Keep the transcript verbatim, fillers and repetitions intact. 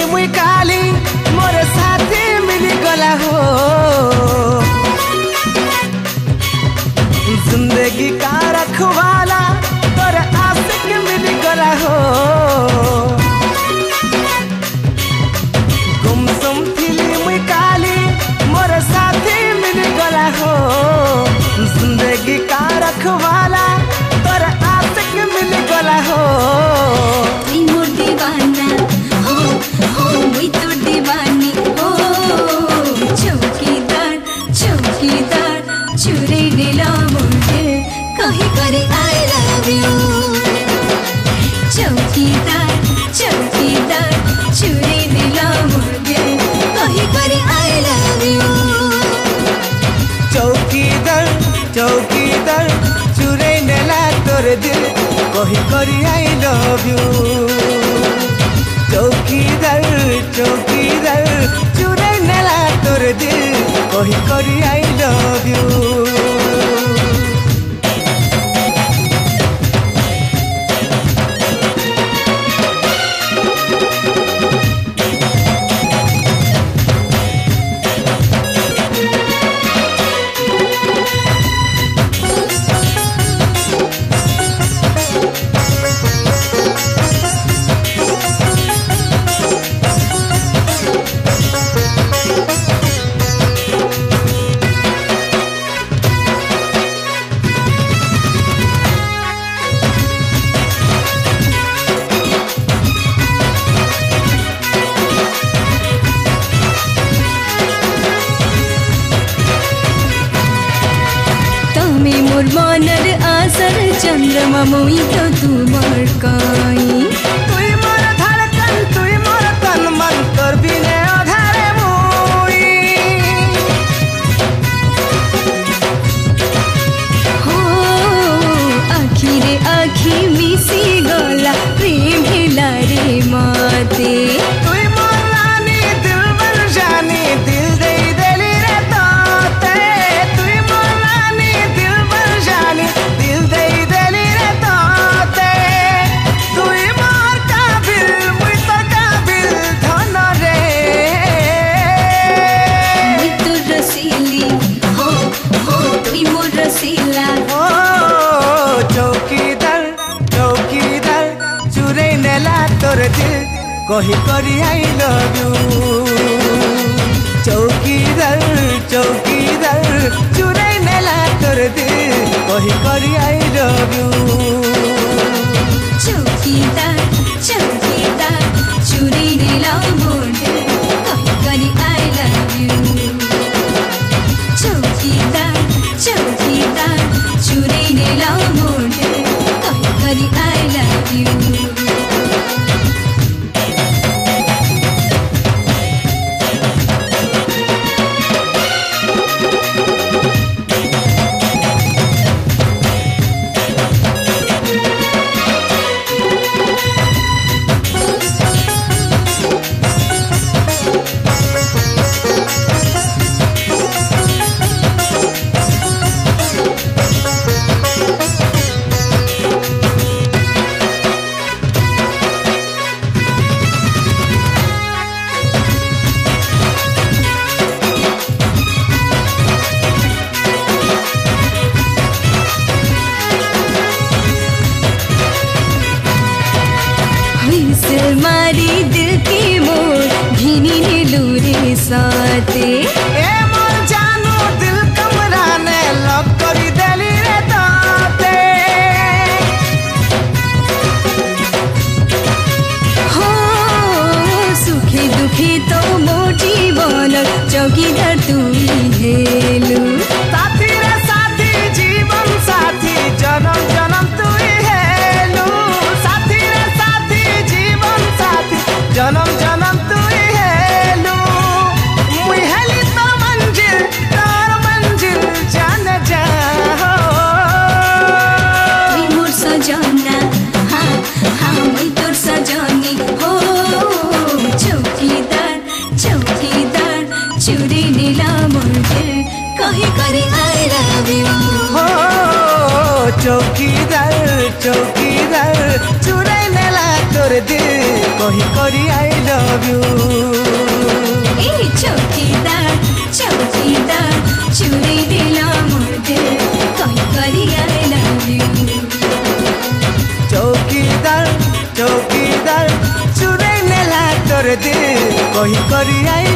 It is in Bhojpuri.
मुई काली मोर साथी मिली गला हो जिंदगी का रखवाला तोर आशिक मिली गला हो गुमसुम थिली मुई काली मोर साथी मिली गला हो जिंदगी का रखवाला तोर आशिक मिली गला हो तुई मोर दीवाना हो हो मुई तोर दीवानी हो चौकीदार चौकीदार चुरे नीला मुझे कहीं करे आई लव यू चौकीदार चौकीदार चुरे नीला मुझे कहीं करे आई लव यू चौकीदार चौकीदार चुरे नेला तोर दिल कही करी आई लव यू चौकीदार चौकीदार चुरे नेला तोर दिल कही करी आई लव यू मोर मनर आसर चंद्रमा मुई तो तुमार काई तुई मोर धड़कन तुई मोर तन मन तोर बिने अधारे मुई हो आखी रे आखी मिसी गला प्रेम हिला रे माते तुई मोर रानी दिल बन जानी दिल दे देली रे तोते तुई मोर रानी दिल बन जानी दिल दे देली रे तोते तुई मोर काबिल मुई तोर काबिल धन रे मुई तो रसीली हो हो तुई मोर रसीला ओ चौकीदार चौकीदार चुरे नेला तोर दिल कही करी आई लव यू चौकीदार चौकीदार चुरे नेला तोर दिल कही करी आई लव यू चौकीदार चौकीदार चुरे नीला मोड़े कहीं करी आई लव यू चौकीदार चौकीदार चुरे नीला मोड़े कहीं करी आई लव यू हुइसल मारी दिल की मोर घिनी ने लूरे साथे ए मोर जानू दिल कमरा ने लॉक करी देली रे ताते हो सुखी दुखी तो मोर जीवन चौकीदार तू हेलू साथी रे साथी जीवन साथी जन्म जन्म तू हेलू साथी रे साथी जीवन साथी जन्म जन्म तू हेलू मुई हेली तो मंजिल तार मंजिल जान जा तुई मोर सजना हाँ हाँ मुई तोर सजनी हो चौकीदार चौकीदार चुरे नीला मोड़े कहीं करे आई लव यू हो चौकीदार चौकीदार चुराई नेला तोर दिल कही करी आई लव यू कही करी आई